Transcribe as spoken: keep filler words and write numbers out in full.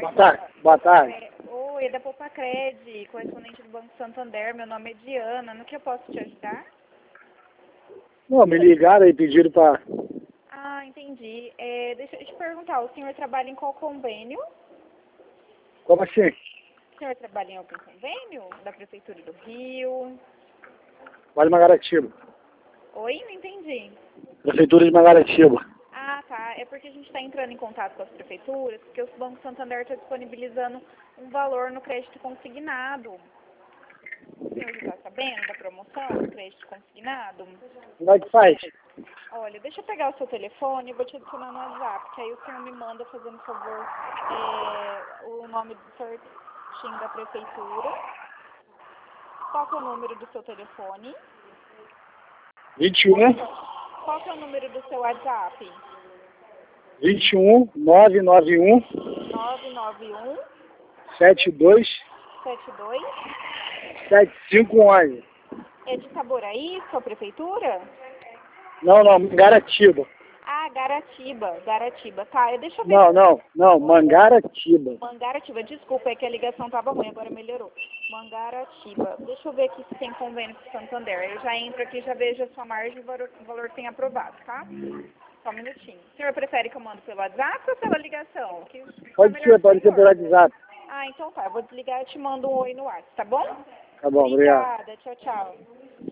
Boa tarde. Boa tarde. É, oi, é da Popacred, correspondente do Banco Santander. Meu nome é Diana. No que eu posso te ajudar? Não, me ligaram e pediram para... Ah, entendi. É, deixa eu te perguntar, o senhor trabalha em qual convênio? Como assim? O senhor trabalha em algum convênio? Da Prefeitura do Rio? Vale Mangaratiba. Oi, não entendi. Prefeitura de Mangaratiba. Ah, tá. É porque a gente está entrando em contato com as prefeituras, porque o Banco Santander está disponibilizando um valor no crédito consignado. O senhor já está sabendo da promoção do crédito consignado? Como é que faz? Olha, deixa eu pegar o seu telefone e vou te adicionar no WhatsApp, que aí o senhor me manda, fazendo favor, é, o nome do certinho da prefeitura. Qual que é o número do seu telefone? vinte e um, Qual que é o número do seu WhatsApp? vinte e um, nove nove um, nove nove um, sete dois, sete dois. sete cinco onze. É de Itaboraí, sua prefeitura? Não, não, Mangaratiba. Ah, Garatiba, Garatiba. Tá, eu- deixa eu ver. Não, não, não, Mangaratiba. Mangaratiba, desculpa, é que a ligação tava ruim, agora melhorou. Mangaratiba. Deixa eu ver aqui se tem convênio com o Santander. Eu já entro aqui, já vejo a sua margem e o valor, o valor que tem aprovado, tá? Só um minutinho. O senhor prefere que eu mando pelo WhatsApp ou pela ligação? Que Pode ser, pode ser pelo WhatsApp. Ah, então tá. Eu vou desligar e te mando um oi no WhatsApp, tá bom? Tá bom, obrigado. Obrigada. Tchau, tchau.